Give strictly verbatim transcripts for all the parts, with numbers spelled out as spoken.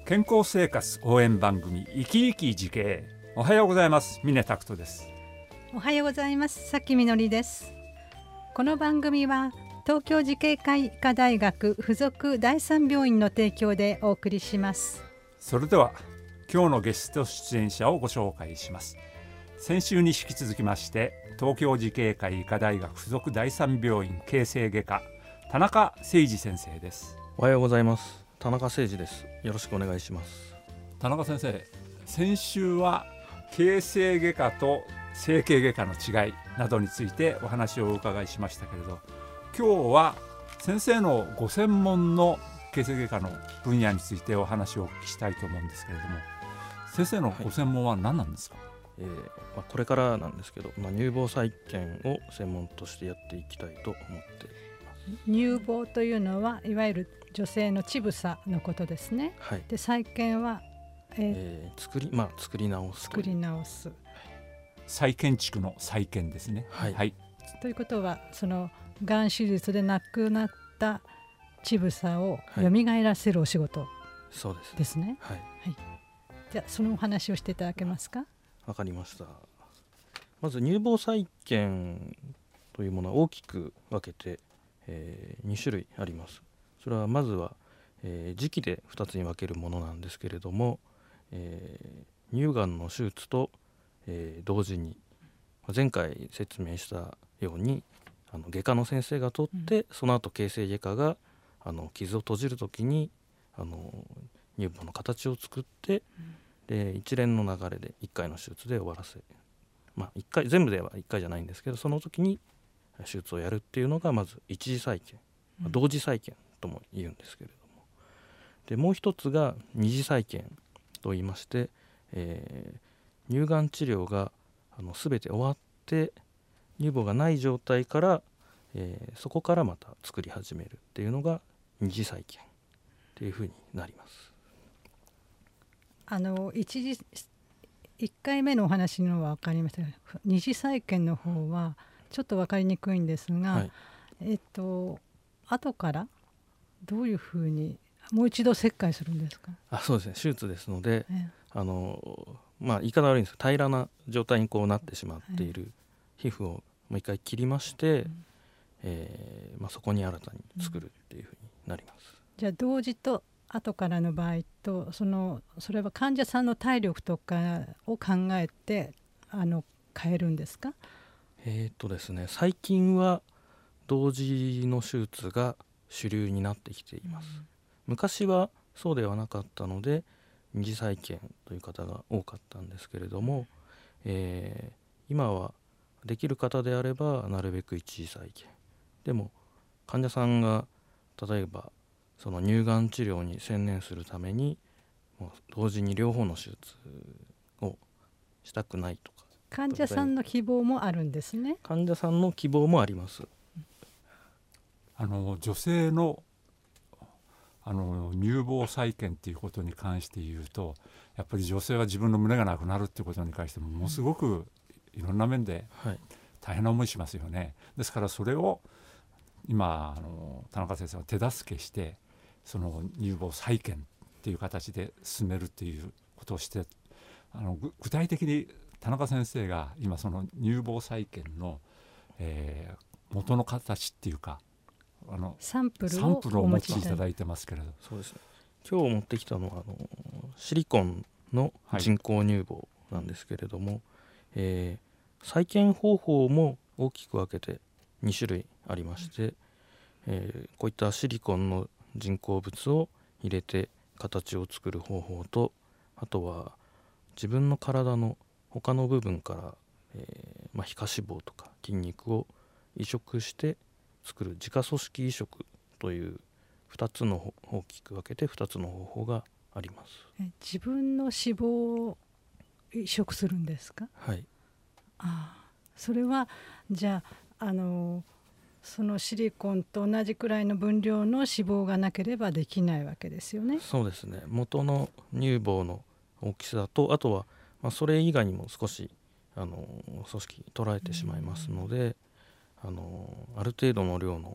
健康生活応援番組生き生き慈恵。おはようございます。峰拓人です。 おはようございます。さきみのりです。この番組は東京慈恵会医科大学附属第三病院の提供でお送りします。 それでは今日のゲスト出演者をご紹介します。先週に引き続きまして東京慈恵会医科大学附属第三病院形成外科田中誠二先生です。 おはようございます。田中誠二です。よろしくお願いします。 田中先生、先週は形成外科と整形外科の違いなどについてお話をお伺いしましたけれど、今日は先生のご専門の形成外科の分野についてお話をお聞きしたいと思うんですけれども、先生のご専門は何なんですか？はい、 えーまあ、これからなんですけど、まあ、乳房再建を専門としてやっていきたいと思っています。 乳房というのはいわゆる女性の乳房のことですね。はい、で再建は、 えーえー、作りまあ作り直す作り直す再建築の再建ですね。 はい、 はい、 ということはそのがん手術でなくなった乳房を蘇らせるお仕事ですね。 はい、 はい、じゃあそのお話をしていただけますか？ わかりました。まず乳房再建というものは大きく分けて、えー、に種類あります。それはまずは、えー、時期でふたつに分けるものなんですけれども、えー、乳がんの手術と、えー、同時に前回説明したようにあの外科の先生が取って、うん、その後形成外科があの傷を閉じるときにあの乳房の形を作って、うん、で一連の流れでいっかいの手術で終わらせ、まあ、いっかい全部ではいっかいじゃないんですけど、その時に手術をやるっていうのがまず一次再建、うん、同時再建とも言うんですけれども、でもう一つが二次再建と言いまして、えー、乳がん治療があの全て終わって乳房がない状態から、えー、そこからまた作り始めるっていうのが二次再建っていうふうになります。 あの一次いっかいめのお話のは分かりましたが、二次再建の方はちょっと分かりにくいんですが、はい、えっと後からどういうふうにもう一度切開するんですか？ あ、そうですね、手術ですので、えあのまあ言い方悪いんですけど、平らな状態にこうなってしまっている皮膚をもう一回切りまして、うんえーまあ、そこに新たに作るっていうふうになります。 うん、じゃあ同時と後からの場合と、そのそれは患者さんの体力とかを考えてあの変えるんですか？ えーっとですね、最近は同時の手術が主流になってきています。うん、昔はそうではなかったので二次再建という方が多かったんですけれども、えー、今はできる方であればなるべく一次再建でも、患者さんが例えばその乳がん治療に専念するためにもう同時に両方の手術をしたくないとか、 患者さんの希望もあるんですね。 患者さんの希望もあります。 あの女性のあの乳房再建っていうことに関して言うと、やっぱり女性は自分の胸がなくなるっていうことに関してもものすごくいろんな面で大変な思いしますよね。はい、ですからそれを今あの田中先生は手助けして、その乳房再建っていう形で進めるっていうことをして、あの具体的に田中先生が今その乳房再建の、えー、元の形っていうかあのサンプルをサンプルをお持ちいただいてますけれど、 そうですね、今日持ってきたのはあのシリコンの人工乳房なんですけれども、はいえー、再建方法も大きく分けてに種類ありまして、えー、こういったシリコンの人工物を入れて形を作る方法と、あとは自分の体の他の部分から、えーまあ、皮下脂肪とか筋肉を移植して作る自家組織移植というふたつの大きく分けてふたつの方法があります。 え自分の脂肪を移植するんですか？ はい。 ああ、それはじゃあ、あのそのシリコンと同じくらいの分量の脂肪がなければできないわけですよね。 そうですね、元の乳房の大きさと、あとは、まあ、それ以外にも少しあの組織捉えてしまいますので、あのある程度の量の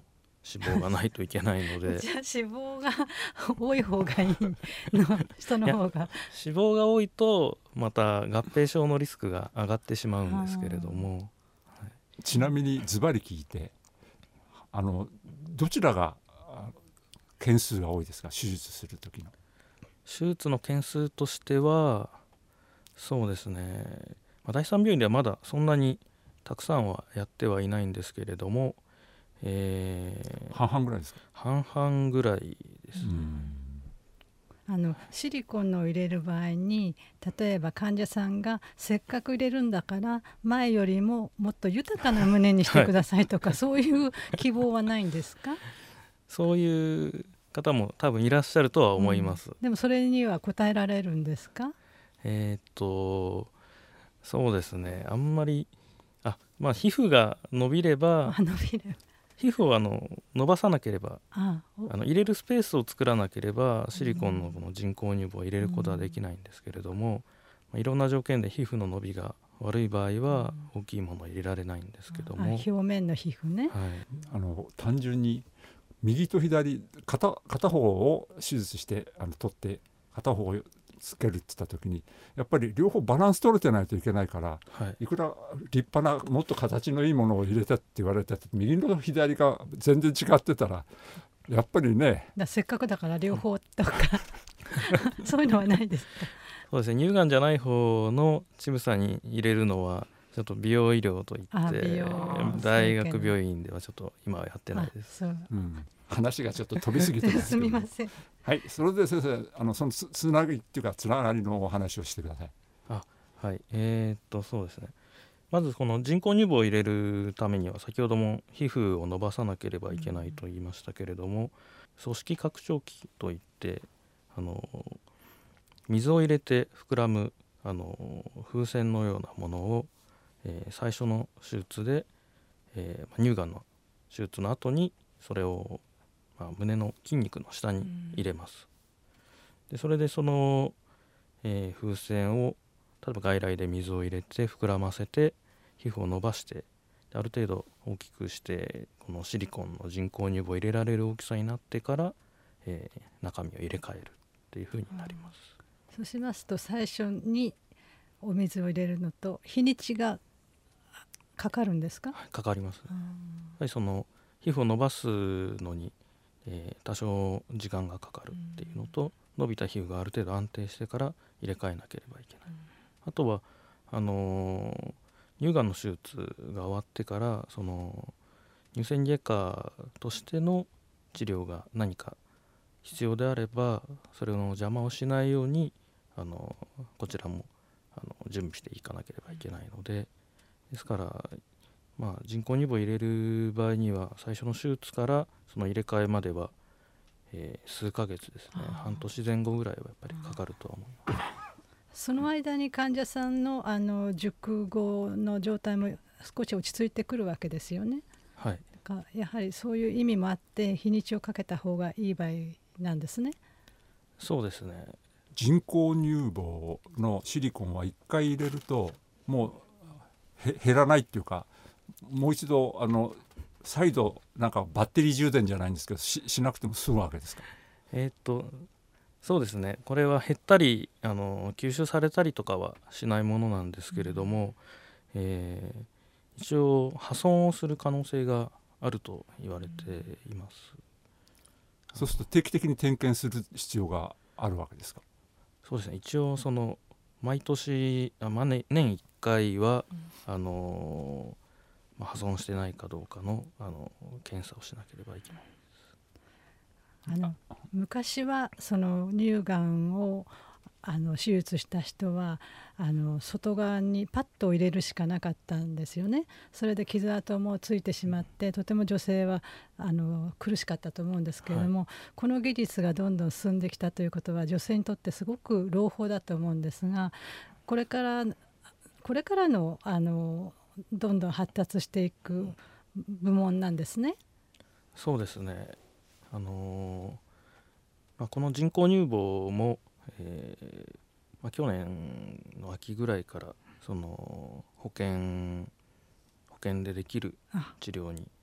脂肪がないといけないのでじゃあ脂肪が多い方がいいの人の方が脂肪が多いとまた合併症のリスクが上がってしまうんですけれども、 はい、ちなみにズバリ聞いて、あのどちらが件数が多いですか、手術する時の。 手術の件数としてはそうですね、まあ、第三病院ではまだそんなにたくさんはやってはいないんですけれども、えー、 半々ぐらいですか。 半々ぐらいです。 あのシリコンを入れる場合に、例えば患者さんがせっかく入れるんだから前よりももっと豊かな胸にしてくださいとか、はい、そういう希望はないんですか？ そういう方も多分いらっしゃるとは思います、うん、 でもそれには応えられるんですか？ えー、っとそうですね、あんまりあ、まあ、皮膚が伸びれば伸びる皮膚をあの伸ばさなければ、 ああの入れるスペースを作らなければシリコンのこの人工乳房を入れることはできないんですけれども、うん、いろんな条件で皮膚の伸びが悪い場合は大きいものを入れられないんですけども、 表面の皮膚ね、 はい、 あの単純に右と左 片, 片方を手術してあの取って片方をつけるって言った時にやっぱり両方バランス取れてないといけないから、はい、いくら立派なもっと形のいいものを入れたって言われたって右の左が全然違ってたらやっぱりね、 だせっかくだから両方とかそういうのはないですか？ そうですね、乳がんじゃない方の乳房に入れるのはちょっと美容医療といって大学病院ではちょっと今はやってないです。 そう、 うん、話がちょっと飛びすぎてますけどすみません。 はい、それで先生、あのそのつ, つなぎっていうかつながりのお話をしてください。 あ、はい、えー、っとそうですね、まずこの人工乳房を入れるためには先ほども皮膚を伸ばさなければいけないと言いましたけれども、うん、組織拡張器といってあの水を入れて膨らむあの風船のようなものを、えー、最初の手術で、えー、乳がんの手術の後にそれを、まあ、胸の筋肉の下に入れます、うん、でそれでその、えー、風船を例えば外来で水を入れて膨らませて皮膚を伸ばしてある程度大きくしてこのシリコンの人工乳房を入れられる大きさになってから、えー、中身を入れ替えるっていうふうになります。 そうしますと最初にお水を入れるのと日にちがかかるんですか？ はい、かかります、ね、やっぱりその皮膚を伸ばすのに、えー、多少時間がかかるっていうのと、伸びた皮膚がある程度安定してから入れ替えなければいけない。あとはあのー、乳がんの手術が終わってからその乳腺外科としての治療が何か必要であればそれの邪魔をしないようにあのこちらもあの準備していかなければいけないので、ですから、まあ、人工乳房を入れる場合には最初の手術からその入れ替えまでは、えー、数ヶ月ですね、半年前後ぐらいはやっぱりかかるとは思います。 その間に患者さんの、あの熟後の状態も少し落ち着いてくるわけですよね。 はい、 だからやはりそういう意味もあって日にちをかけた方がいい場合なんですね。 そうですね、 人工乳房のシリコンはいっかい入れるともう減らないっていうか、もう一度あの再度なんかバッテリー充電じゃないんですけど し, しなくても済むわけですか？ えー、っとそうですね、これは減ったりあの吸収されたりとかはしないものなんですけれども、うん、えー、一応破損をする可能性があると言われています。 そうすると定期的に点検する必要があるわけですか？ そうですね、一応その毎年あ、まあね、年いっかいは、うん、あのまあ、破損してないかどうかの、あの検査をしなければいけないです。 あの昔はその乳がんをあの手術した人はあの外側にパッドを入れるしかなかったんですよね。それで傷跡もついてしまってとても女性はあの苦しかったと思うんですけれども、はい、この技術がどんどん進んできたということは女性にとってすごく朗報だと思うんですが、これからこれからのあのどんどん発達していく部門なんですね。 そうですね、あのーまあ、この人工乳房もえーまあ、去年の秋ぐらいからその保険保険でできる治療に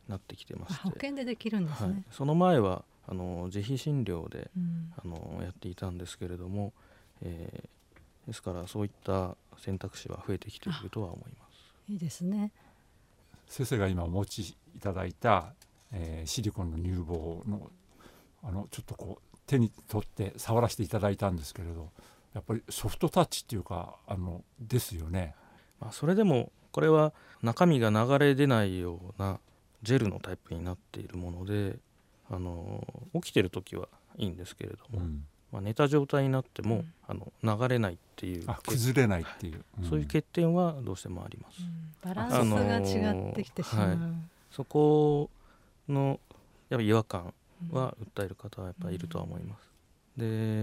なってきてまして、 保険でできるんですね、 はい、その前はあの自費診療で、 うん、 あのやっていたんですけれども、えー、ですからそういった選択肢は増えてきているとは思います。 いいですね。 先生が今お持ちいただいた、えー、シリコンの乳房のあのちょっとこう手に取って触らせていただいたんですけれど、やっぱりソフトタッチっていうかあのですよね。 まあ、それでもこれは中身が流れ出ないようなジェルのタイプになっているもので、あの起きてる時はいいんですけれども、うんまあ、寝た状態になっても、うん、あの流れないっていう、 あ崩れないっていう、 うん、そういう欠点はどうしてもあります、 うん、バランスが違ってきてしまう、あのーはい、 そこのやっぱ違和感は訴える方はやっぱりいるとは思います、うん、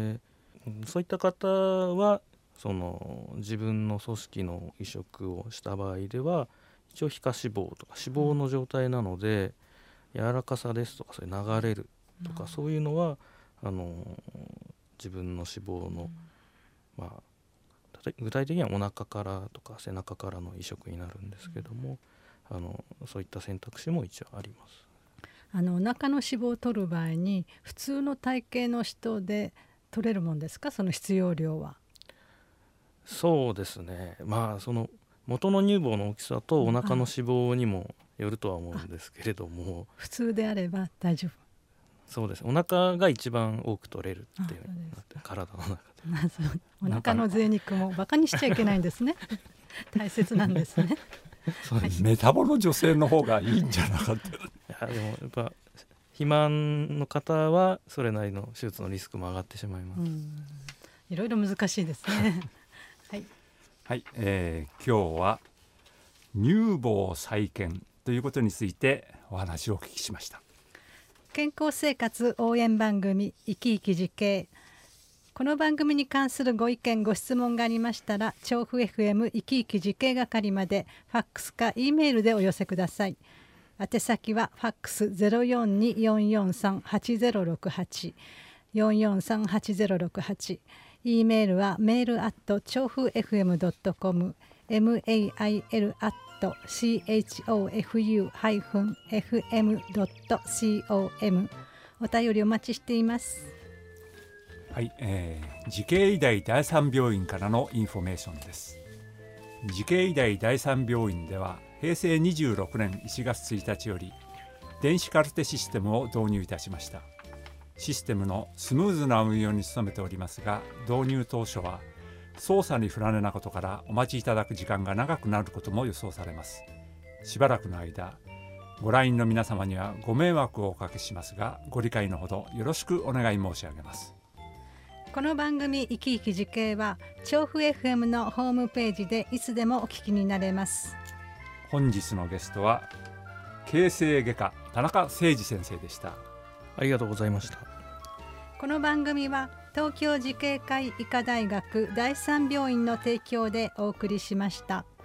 でそういった方はその自分の組織の移植をした場合では一応皮下脂肪とか脂肪の状態なので、うん、柔らかさですとかそれ流れるとか、うん、そういうのはあの自分の脂肪の、うんまあ、具体的にはお腹からとか背中からの移植になるんですけども、うん、あのそういった選択肢も一応あります。 あのお腹の脂肪を取る場合に普通の体型の人で取れるもんですか、その必要量は。 そうですね、まあその元の乳房の大きさとお腹の脂肪にもよるとは思うんですけれども、 普通であれば大丈夫。 そうです、お腹が一番多く取れるっていう体の中でお腹の贅肉もバカにしちゃいけないんですね大切なんですねそうです、メタボの女性の方がいいんじゃなかったいやでもやっぱ肥満の方はそれなりの手術のリスクも上がってしまいます。うん、 いろいろ難しいですねはい、 はいえー、今日は乳房再建ということについてお話をお聞きしました。 健康生活応援番組生き生き慈恵、この番組に関するご意見ご質問がありましたら調布 エフエム 生き生き慈恵係までファックスか E メールでお寄せください。宛先はファックス ゼロよんに よんよんさん はちゼロろくはち よんよんさん はちゼロろくはち、 E メールはメールアット調布 エフエムドットコム メール アット チョフ ハイフン エフエム ドット コム お便りお待ちしています。 はい、えー、慈恵医大第三病院からのインフォメーションです。慈恵医大第三病院ではへいせいにじゅうろくねんいちがつついたちより電子カルテシステムを導入いたしました。システムのスムーズな運用に努めておりますが、導入当初は操作に不慣れなことからお待ちいただく時間が長くなることも予想されます。しばらくの間ご来院の皆様にはご迷惑をおかけしますが、ご理解のほどよろしくお願い申し上げます。 この番組生き生き慈恵は調布 エフエム のホームページでいつでもお聞きになれます。 本日のゲストは形成外科田中誠二先生でした。 ありがとうございました。 この番組は東京慈恵会医科大学第三病院の提供でお送りしました。